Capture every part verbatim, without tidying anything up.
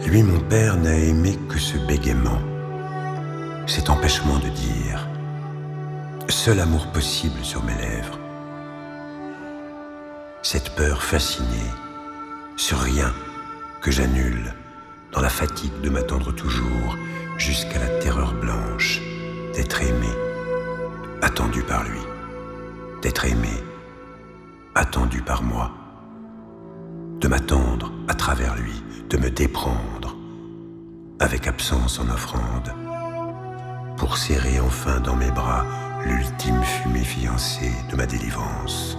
Lui, mon père, n'a aimé que ce bégaiement, cet empêchement de dire, seul amour possible sur mes lèvres, cette peur fascinée sur rien que j'annule dans la fatigue de m'attendre toujours jusqu'à la terreur blanche d'être aimé, attendu par lui, d'être aimé, attendu par moi, de m'attendre à travers lui, de me déprendre avec absence en offrande, pour serrer enfin dans mes bras l'ultime fumée fiancée de ma délivrance.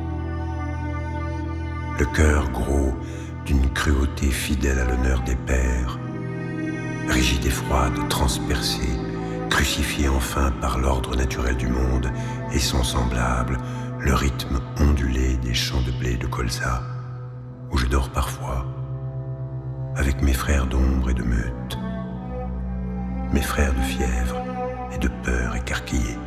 Le cœur gros d'une cruauté fidèle à l'honneur des pères, rigide et froide, transpercée, crucifiée enfin par l'ordre naturel du monde et son semblable, le rythme ondulé des champs de blé de colza, où je dors parfois, avec mes frères d'ombre et de meute, mes frères de fièvre et de peur écarquillés.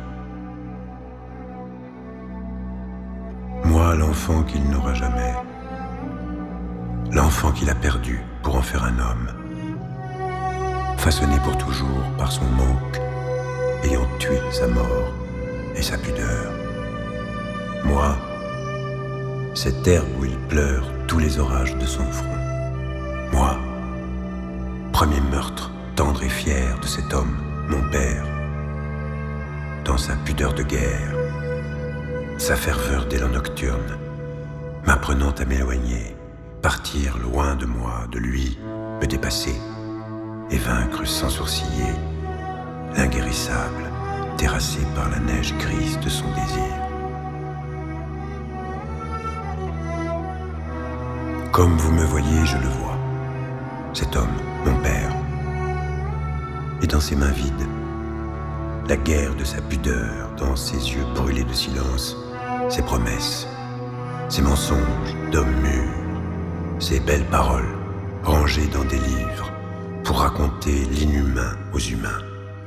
Moi, l'enfant qu'il n'aura jamais, l'enfant qu'il a perdu pour en faire un homme, façonné pour toujours par son manque, ayant tué sa mort et sa pudeur. Moi, cette herbe où il pleure tous les orages de son front. Moi, premier meurtre tendre et fier de cet homme, mon père, dans sa pudeur de guerre, sa ferveur d'élan nocturne, m'apprenant à m'éloigner, partir loin de moi, de lui, me dépasser et vaincre sans sourciller l'inguérissable, terrassé par la neige grise de son désir. Comme vous me voyez, je le vois, cet homme, mon père, et dans ses mains vides, la guerre de sa pudeur, dans ses yeux brûlés de silence, ses promesses, ses mensonges d'homme mûr, ses belles paroles rangées dans des livres pour raconter l'inhumain aux humains.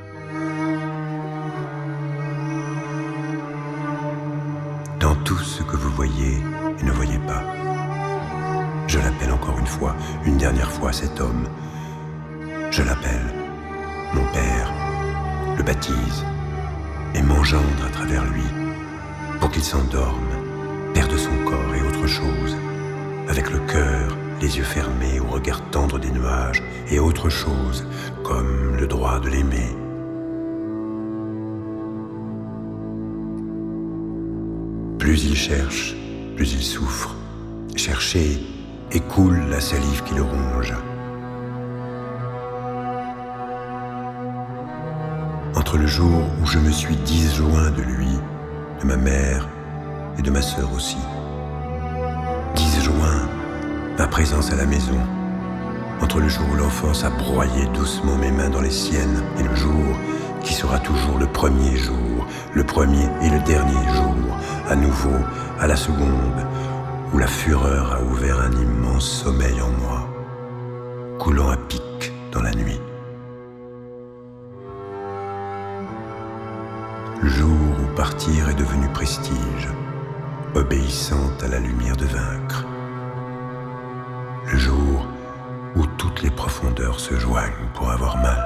Dans tout ce que vous voyez et ne voyez pas, je l'appelle encore une fois, une dernière fois cet homme. Je l'appelle mon père, le baptise et m'engendre à travers lui pour qu'il s'endorme, perde son corps et autre chose, avec le cœur, les yeux fermés au regard tendre des nuages et autre chose, comme le droit de l'aimer. Plus il cherche, plus il souffre. Chercher écoule la salive qui le ronge. Entre le jour où je me suis disjoint de lui, de ma mère et de ma sœur aussi, disjoint ma présence à la maison, entre le jour où l'enfance a broyé doucement mes mains dans les siennes et le jour qui sera toujours le premier jour, le premier et le dernier jour, à nouveau, à la seconde, où la fureur a ouvert un immense sommeil en moi, coulant à pic dans la nuit. Le jour où partir est devenu prestige, obéissant à la lumière de vaincre. Le jour où toutes les profondeurs se joignent pour avoir mal.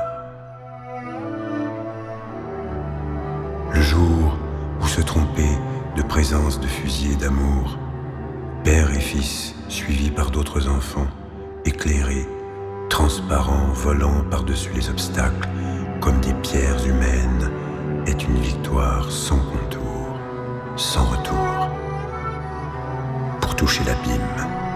Le jour où se tromper de présence de fusils et d'amour, père et fils suivis par d'autres enfants, éclairés, transparents, volant par-dessus les obstacles, comme des pierres humaines, est une victoire sans contour, sans retour, pour toucher l'abîme.